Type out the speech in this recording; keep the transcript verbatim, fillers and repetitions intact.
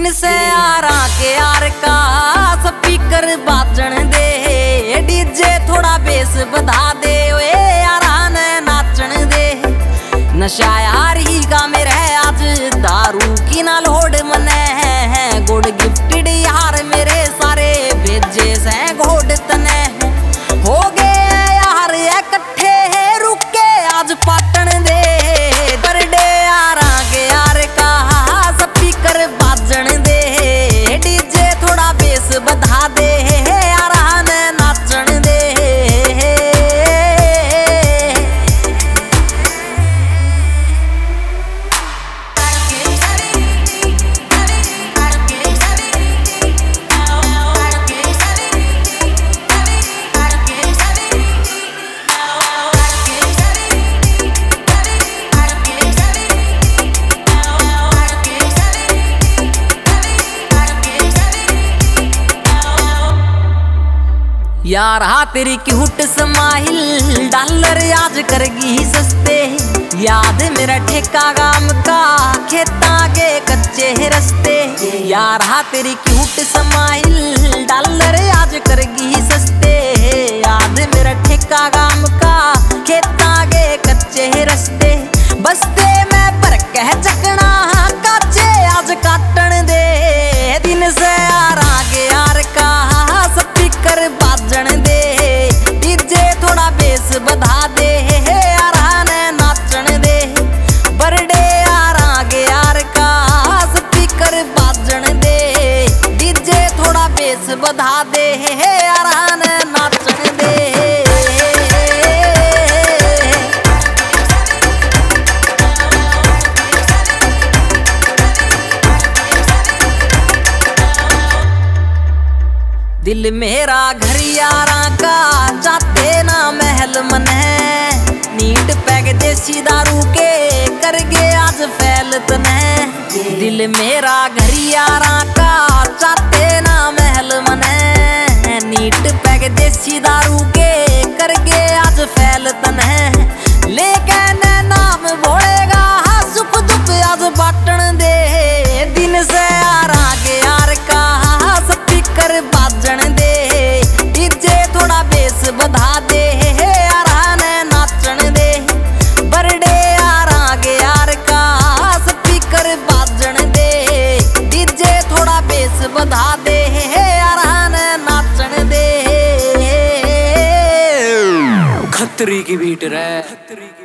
दिन से यारा के यार का स्पीकर बाजन दे, डीजे थोड़ा बेस बधा दे, ओए यारा ने नाचन दे। नशा यार ही का मेरे आज दारू की ना लोड मने है, गुड गिफ्टेड यार मेरे सारे भेजे से घोड़ तने हो गए यार इकट्ठे रुके आज पाटन दे। बर्थडे यारा के यार का स्पीकर बाजन दे, डीजे थोड़ा बेस बधा दे, यारा ने नाचन दे। यार हा तेरी क्यूट स्माइल डॉलर आज करगी सस्ते, याद मेरा ठेका गाम का खेता के कच्चे रस्ते। यार हा तेरी क्यूट स्माइल डॉलर आज करगी सस्ते, याद मेरा ठेका गाम का खेता के कच्चे रस्ते। बस्ते में पर कह चकना काचे आज काटन दे, दिन से यार आगे यार का स्पीकर बाजन दे, डीजे थोड़ा बेस बधा दे, यारा ने नाचन दे। बर्थडे यार आगे यार का स्पीकर बाजन दे, डीजे थोड़ा बेस बधा दे, यारा ने नाचन दे। दिल मेरा घर यारा का चाहते ना महल मन है, नीट पैग देसी दारू के कर गे आज फैल तने। दिल मेरा घर यारा का चाहते ना महल मन है, नीट पैग देसी दारू के कर गे आज फैल तने। लेकिन नाम बोलेगा सुख दुख आज बाटन दे, दिन से यारा के यार का स्पीकर बाजन दे, डीजे थोड़ा बेस बधा दे, यारा ने नाचन दे। बर्थडे यार आगे यार का स्पीकर बाजन दे, डीजे थोड़ा बेस बधा दे, यारा ने नाचन दे। खतरी की बीट रे।